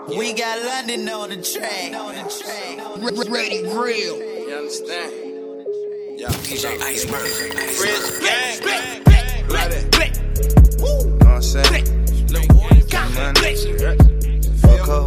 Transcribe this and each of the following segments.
We got London on the track. Ready grill. You understand? Yeah. DJ Iceberg. Rich gang. Like that. Know what I'm saying? Fuck up.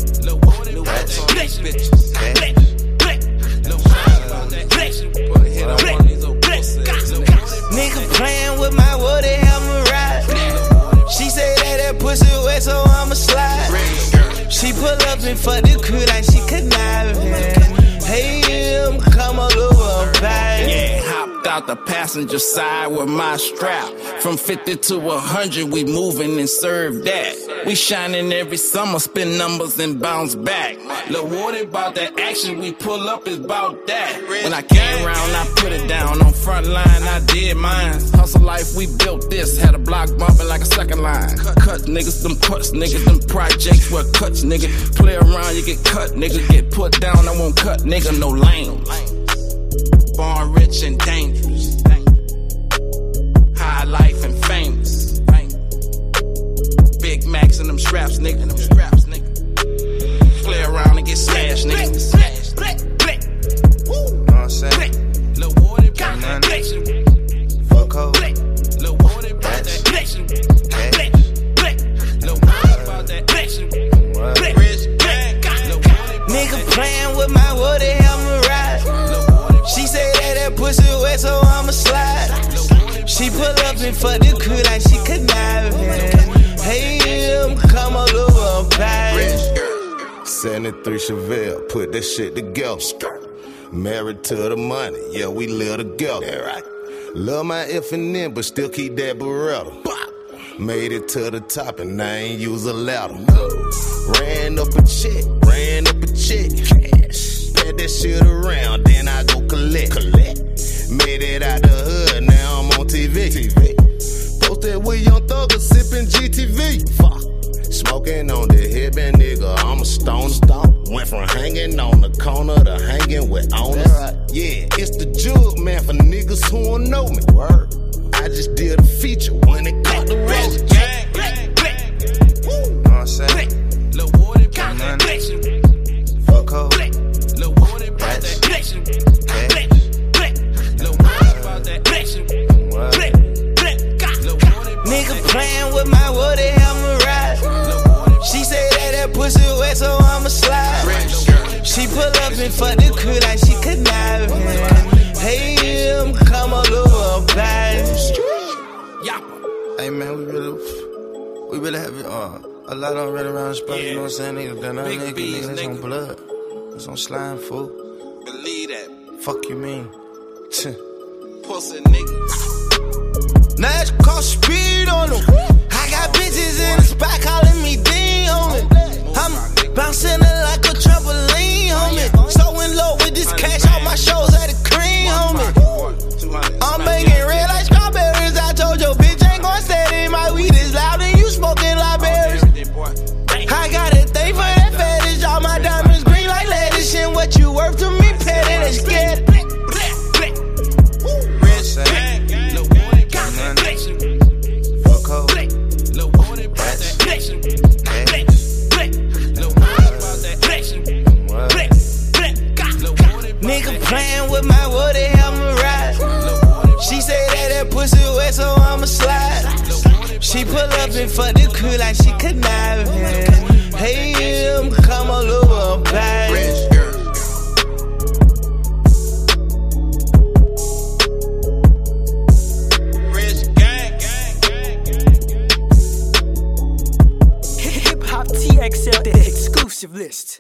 Nigga playing with my wood, they help me ride. She say that pussy wet, so I'ma slide. She pull up and fuck the crew like she conniving. Hey, come all over, baby. Yeah, hopped out the passenger side with my strap. From 50 to 100, we moving and serve that. We shining every summer, spin numbers and bounce back. Lil' Woody about that action, we pull up is about that. When I came around, I put it down. On front line, I did mine. Hustle life, we built this. Had a block bumping like a second line. Cut niggas, them cuts niggas, them projects where cuts nigga. Play around, you get cut nigga. Get put down, I won't cut nigga, no lame. Born rich and dangerous. High life and famous. Big Macs and them straps, nigga. Play around and get smashed, nigga. Know what I'm saying? Lil' Woody about that action. Fuck up. Lil' Woody about that action. Lil' Woody about that action. Rich gang. Nigga playing with my wood, they help me ride. She say that pussy wet, so I'ma slide. She pull up and fuck the crew like she conniving. Hey, come all over, baby. 73 Chevelle, put that shit together. Married to the money, yeah, we live together. Love my F&N, but still keep that Beretta. Made it to the top and I ain't use a ladder. Ran up a check. Pat that shit around, then I go collect. Made it out the hood, now I'm on TV. Posted with Young Thugger, sipping GTV. Fuck. Smoking on the hip and nigga, I'm a stoner. Went from hanging on the corner to hanging with owners. Yeah, it's the jug, man, for niggas who don't know me. Word. I just did a feature when it caught the road. Know what I'm saying? Lil' Woody about that action. Fuck up. Lil' Woody about that action. Lil' Woody about that action. Nigga playing with my wood, they help me ride. She say that pussy wet, so I'ma slide. She pull up and fuck the crew like she conniving. Hey, come all over, baby. Hey man, we really have a lot on right around the spot, you know what I'm saying? Niggas done Big niggas, B's, that's on nigga. blood. That's on slime, fool. Believe that. Fuck you mean? Pussy nigga. Now it's called speed on them. I got bitches in the spot calling me Dean, homie. I'm bouncing it like a trampoline, homie. So in low with this cash, all my shows at the cream, homie. I'm making red like strawberries. I told your bitch ain't gon' steady. My weed is loud and you smoking like berries. I got a thing for that fetish. All my diamonds green like lettuce. And what you worth to me, petty, that's scared. Fuck up. Lil' Woody about that action. Lil' Woody about that action. Nigga playing with my wood, they help me ride. She say that pussy wet, so I'ma slide. She pull up and fuck the crew like she conniving. Hey, come all over, baby. Hip Hop TXL, the exclusive list.